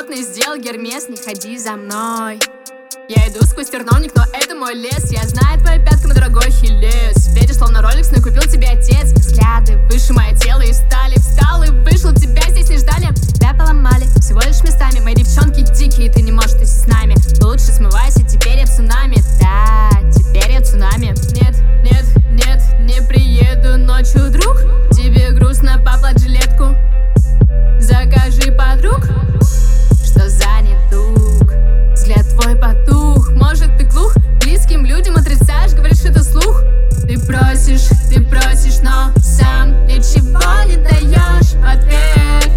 плотный сделал Гермес, не ходи за мной. Я иду сквозь терновник, но это мой лес. Я знаю твою пятку, мой дорогой Хиллес. Светишь словно Ролекс, но купил тебе отец. Взгляды выше мое тело и стали. Встал и вышел, тебя здесь не ждали. Тебя поломали, всего лишь местами. Мои девчонки дикие, ты не можешь идти с нами. Лучше смывайся, теперь я цунами. Да, теперь я цунами. Нет, нет, нет, не приеду ночью, друг. Тебе грустно, поплать жилетку. Закажи подруг, что занят дух. Взгляд твой потух, может ты глух? Близким людям отрицаешь, говоришь это слух. Ты просишь, но сам ничего не даешь в ответ.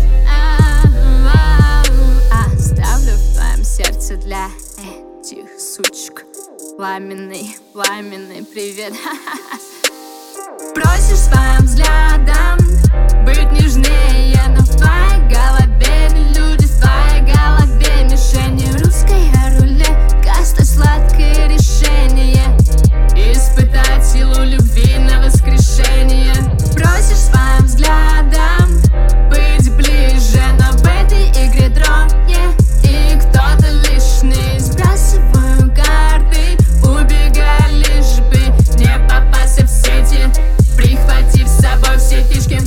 Оставлю в твоем сердце для этих сучек пламенный, пламенный привет. Просишь своим взглядом быть нежнее, но в твоей голове не люди, в твоей голове мишени. Русское рулетка, столь сладкое решение. Испытать силу любви на воскрешение. Просишь своим взглядом быть ближе, но в этой игре дроне и кто-то лишний. Сбрасываю карты, убегая, лишь бы не попасться в сети, прихватив с собой все фишки.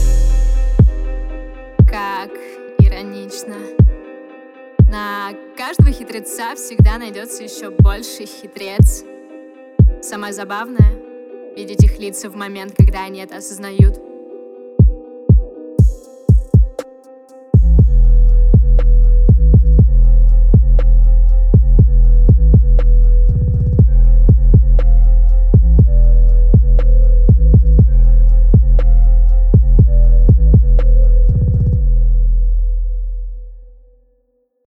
Как иронично. На каждого хитреца всегда найдется еще больший хитрец. Самое забавное — видеть их лица в момент, когда они это осознают.